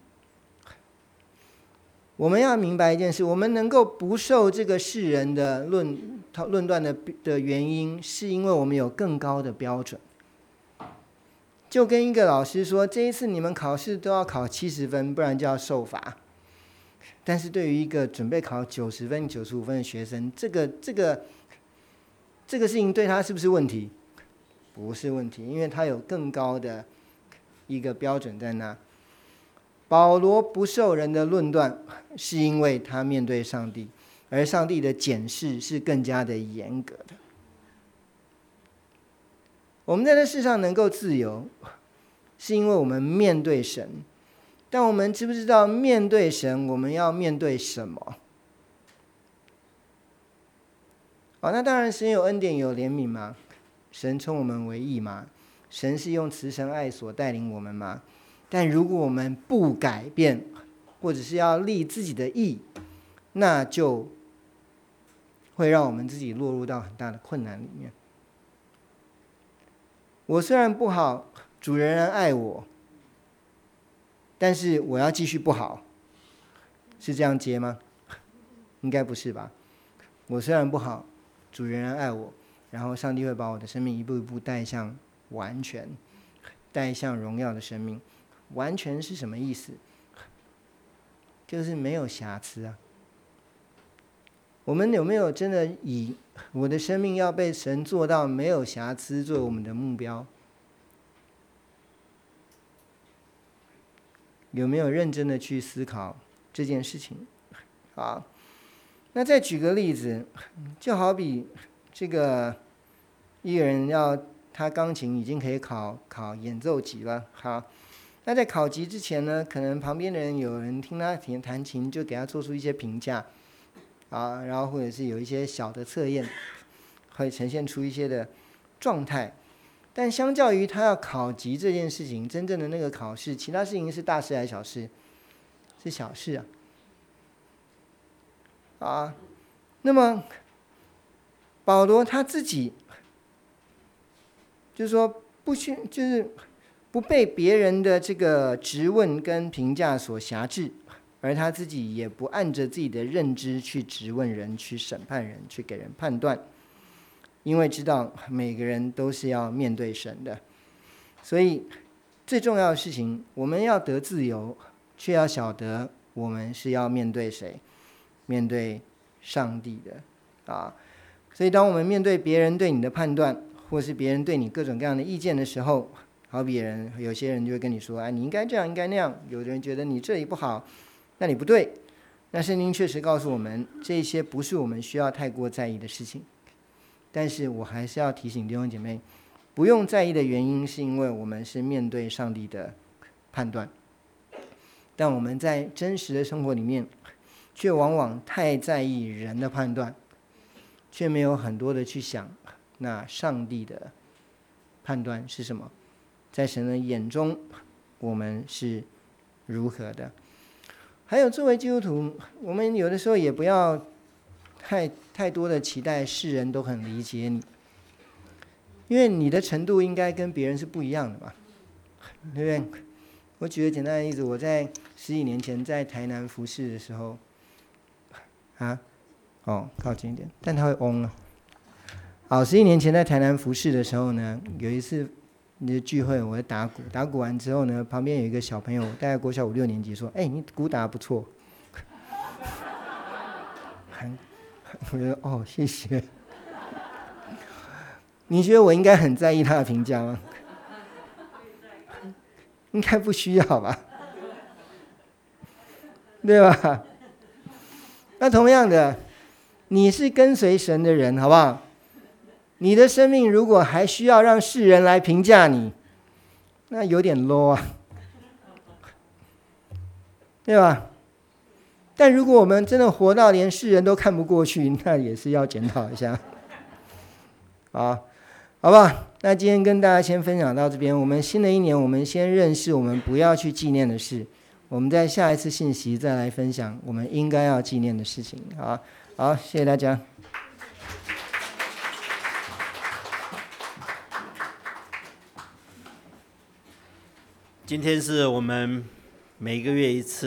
我们要明白一件事，我们能够不受这个世人的论论断 的, 的原因，是因为我们有更高的标准。就跟一个老师说，这一次你们考试都要考七十分，不然就要受罚。但是对于一个准备考九十分、九十五分的学生，这个这个这个事情对他是不是问题？不是问题，因为他有更高的一个标准在那。保罗不受人的论断，是因为他面对上帝，而上帝的检视是更加的严格的。我们在这世上能够自由，是因为我们面对神。但我们知不知道面对神，我们要面对什么？哦，那当然神有恩典有怜悯嘛，神称我们为义嘛，神是用慈神爱所带领我们嘛。但如果我们不改变，或者是要立自己的义，那就会让我们自己落入到很大的困难里面。我虽然不好，主仍然爱我，但是我要继续不好，是这样接吗？ 应该不是吧？我虽然不好，主仍然爱我，然后上帝会把我的生命一步一步带向完全，带向荣耀的生命。完全是什么意思？就是没有瑕疵啊。我们有没有真的以我的生命要被神做到没有瑕疵作为我们的目标？有没有认真的去思考这件事情？好，那再举个例子，就好比这个一个人要他钢琴已经可以考考演奏级了，好，那在考级之前呢，可能旁边的人有人听他弹琴，就给他做出一些评价，啊，然后或者是有一些小的测验，会呈现出一些的状态。但相较于他要考级这件事情，真正的那个考试，其他事情是大事还是小事？是小事啊。啊，那么保罗他自己就是说不需就是不被别人的这个质问跟评价所辖制，而他自己也不按着自己的认知去质问人、去审判人、去给人判断，因为知道每个人都是要面对神的。所以最重要的事情，我们要得自由，却要晓得我们是要面对谁？面对上帝的啊。所以当我们面对别人对你的判断，或是别人对你各种各样的意见的时候，好比人有些人就会跟你说，哎，你应该这样，应该那样。有的人觉得你这里不好，那你不对。那圣经确实告诉我们，这些不是我们需要太过在意的事情。但是我还是要提醒弟兄姐妹，不用在意的原因是因为我们是面对上帝的判断，但我们在真实的生活里面却往往太在意人的判断，却没有很多的去想那上帝的判断是什么，在神的眼中我们是如何的。还有作为基督徒，我们有的时候也不要太太多的期待世人都很理解你，因为你的程度应该跟别人是不一样的嘛，对不对？我举个简单的例子，我在十几年前在台南服侍的时候，啊，哦，靠近一点，但他会嗡了。好，十几年前在台南服侍的时候呢，有一次你的聚会，我在打鼓，打鼓完之后呢，旁边有一个小朋友，大概国小五六年级，说：“哎，你鼓打得不错。”我觉得哦，谢谢。你觉得我应该很在意他的评价吗？应该不需要吧，对吧？那同样的，你是跟随神的人，好不好？你的生命如果还需要让世人来评价你，那有点 low 啊，对吧？但如果我们真的活到连世人都看不过去，那也是要检讨一下。好，好吧，那今天跟大家先分享到这边。我们新的一年，我们先认识我们不要去纪念的事，我们在下一次信息再来分享我们应该要纪念的事情。好，好，谢谢大家。 今天是我们每个月一次